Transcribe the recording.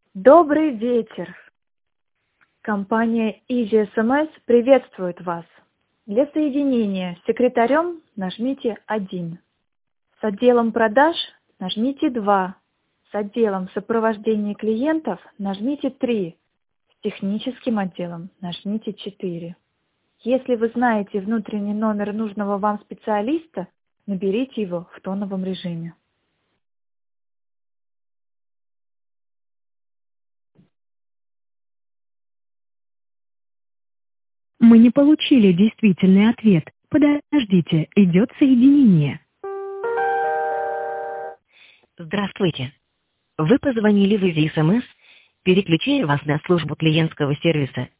Добрый вечер! Компания Easy SMS приветствует вас. Для соединения с секретарем нажмите 1. С отделом продаж нажмите 2. С отделом сопровождения клиентов нажмите 3. С техническим отделом нажмите 4. Если вы знаете внутренний номер нужного вам специалиста, наберите его в тоновом режиме. Мы не получили действительный ответ. Подождите, идет соединение. Здравствуйте. Вы позвонили в Easy SMS. Переключили вас на службу клиентского сервиса